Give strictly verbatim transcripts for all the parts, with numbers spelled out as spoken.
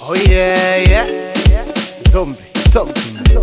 Oh yeah, yeah. Zombie, talk to me.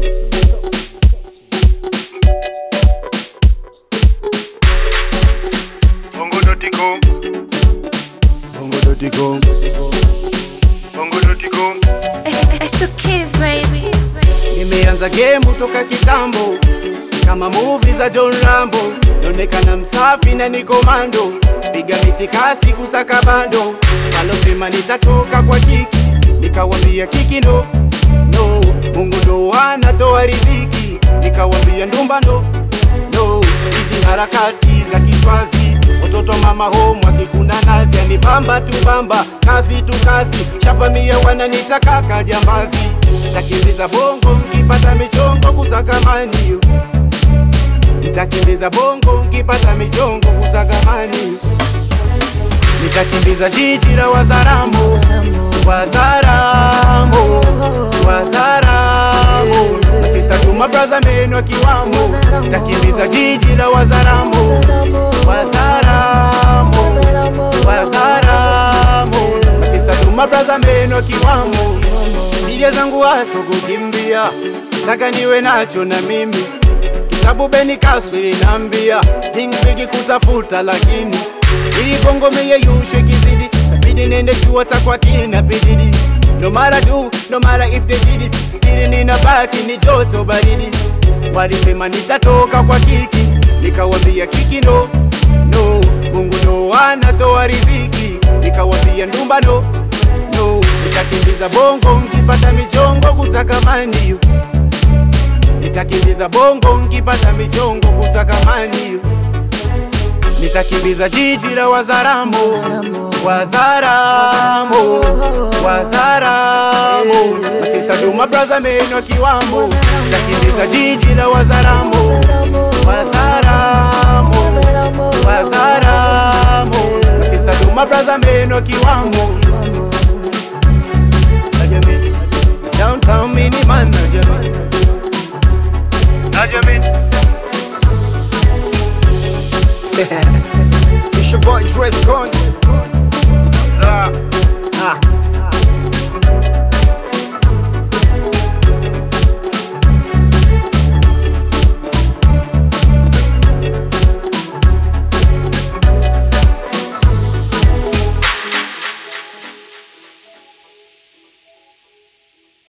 Bongo.com Bongo.com Bongo.com It's the kids, baby. Nimeanza game toka kitambo, kama movie za John Rambo. Naonekana msafi na ni komando, piga mitikasi kusaka bando. Walosema nitatoka kwa kiki, nikawambia kiki no no. Mungu ndo anatoa riziki, nikawambia ndumba no no. Hizi harakati za kiswazi, watoto mama home wakikuna nazi, yani bamba tu bamba, kazi tu kazi. Shavamia wananita kaka jambazi, nitakimbiza bongo nkipata michongo kusaka mani. Nitakimbiza bongo nkipata michongo kusaka mani. Nitakimbiza jiji la Wazaramo, Wazaramo, Wazaramo. My sister to my brother men wakiwamo. Nitakimbiza jiji la Wazaramo, Wazaramo, Wazaramo. My sister to my brother men wakiwamo. Sibiria zangu aso kukimbia, nataka niwe nacho na mimi. Kitabu beni kaswiri nambia, think bigi kutafuta lakini hii bongo meye yushwe kizidi, tabidi nende chuo takwa kina pididi. No matter do, no matter if they did it, still nina baki ni joto baridi. Walisema nitatoka kwa kiki, nikawambia kiki no no. Mungu ndo anatoa riziki, nikawambia ndumba no no. Nitakimbiza bongo nkipata michongo kusaka mani. Nitakimbiza bongo nkipata michongo kusaka mani. Nitakimbiza jiji la Wazaramo, Wazaramo, Wazaramo. My sister to my brother men wakiwamo. Nitakimbiza jiji la Wazaramo, Wazaramo, Wazaramo. My sister to my brother men wakiwamo. Najami, downtown mini man najami, Najami it's your boy Dress Con. Sa Ah.